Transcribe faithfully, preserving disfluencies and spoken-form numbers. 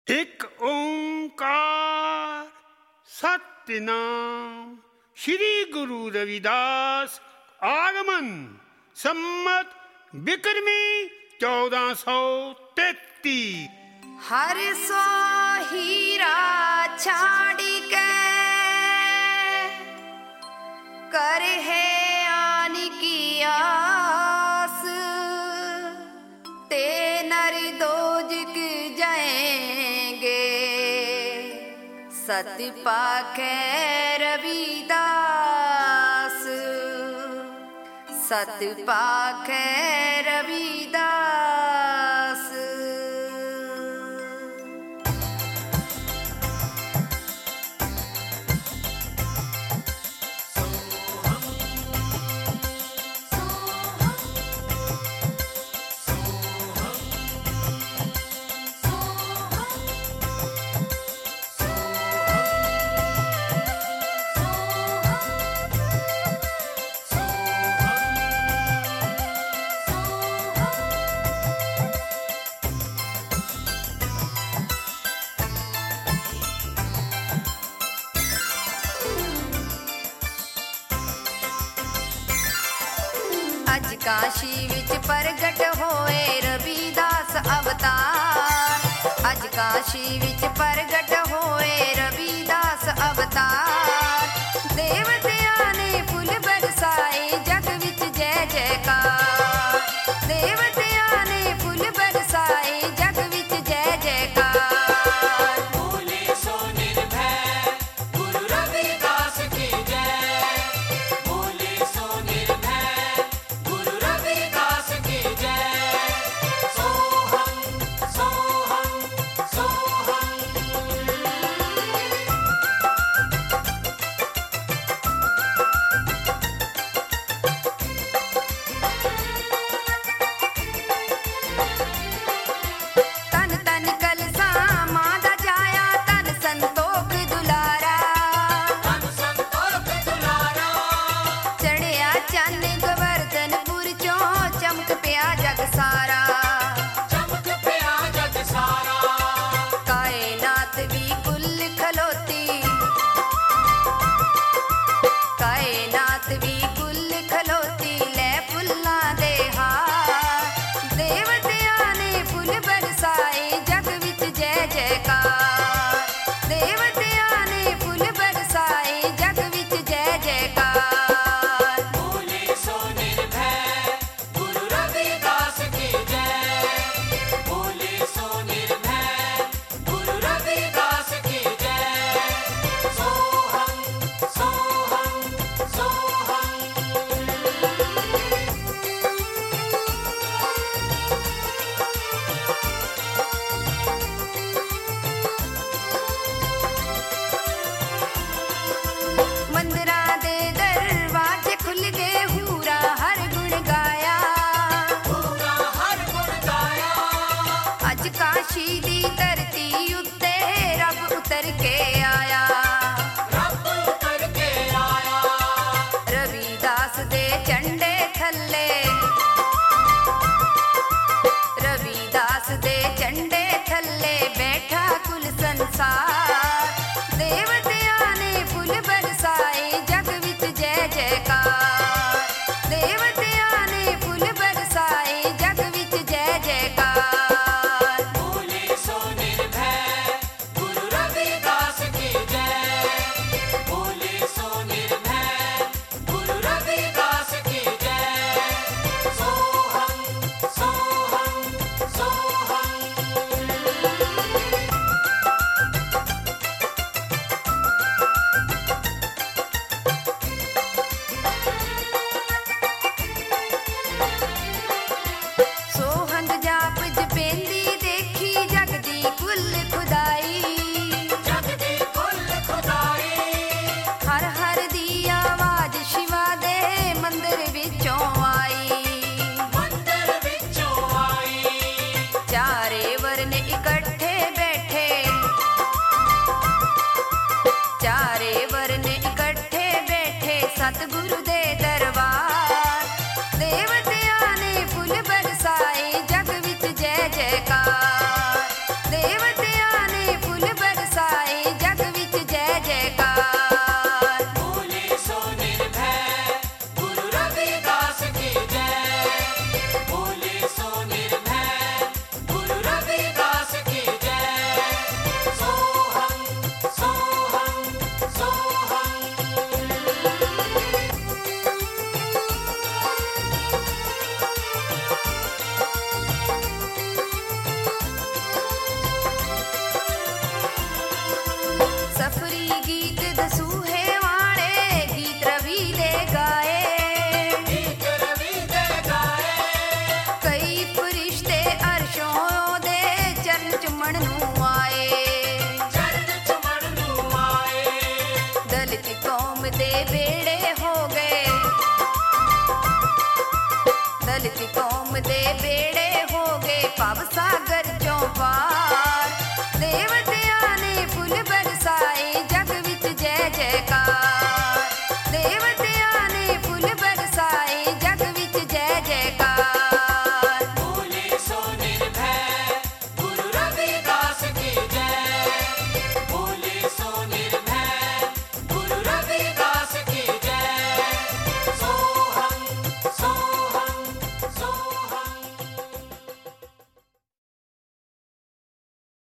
एक ओंकार सत्यनाम श्री गुरु रविदास आगमन सम्मत बिक्रमी चौदह सौ तैतीस। हर सो हीरा छाड़ी के कर है आने की आस, ते नर दोजक जाएंगे सत पाखे रविदास, सत पाखे रविदास। अज काशी विच प्रगट होए रविदास अवतार, अज काशी विच प्रगट होए रविदास अवतार। देवतियां ने फुल बरसाए जग विच जय जयकार, देवतियां ने फुल बरसाए जग विच जय जयकार। बोले सो निर्भय गुरु रविदास की जय, बोले सो निर्भय गुरु रविदास की जय। सोहम सोहम सोहम। तन तन कलसा मां दा जाया तन संतोख दुलारा, तन संतोख दुलारा, चढ़िया चन गोवर्धनपुर चों चमक पिया जग सारा। चमक पिया जग सारा। कायनात भी कुल खलोती, कायनात भी कुल खलोती ले फुल्लां दे हार। देवतियां ने फुल बरसाए जग विच जय जयकार, देवतियां ने फुल बरसाए जग विच जय जयकार। बोले सो निर्भय गुरु रविदास की जय, बोले सो निर्भय गुरु रविदास की जय। सोहम सोहम सोहम। मंदिरा दे दरवाजे खुल गए हूरा हर गुण गाया, पूरा हर गुण गाया। अज काशी दी धरती उत्ते रब उतर के आया। रब उतर के आया। रविदास दे झंडे थल्ले, रविदास दे झंडे थल्ले बैठा कुल संसार। देवतियां ने फुल बरसाए जग विच जय जयकार, देवतियां ने फुल बरसाए जग विच जय जयकार। बोले सो निर्भय गुरु रविदास की जय, बोले सो निर्भय गुरु रविदास की जय। सोहम सोहम सोहम। ਮਨ ਨੂੰ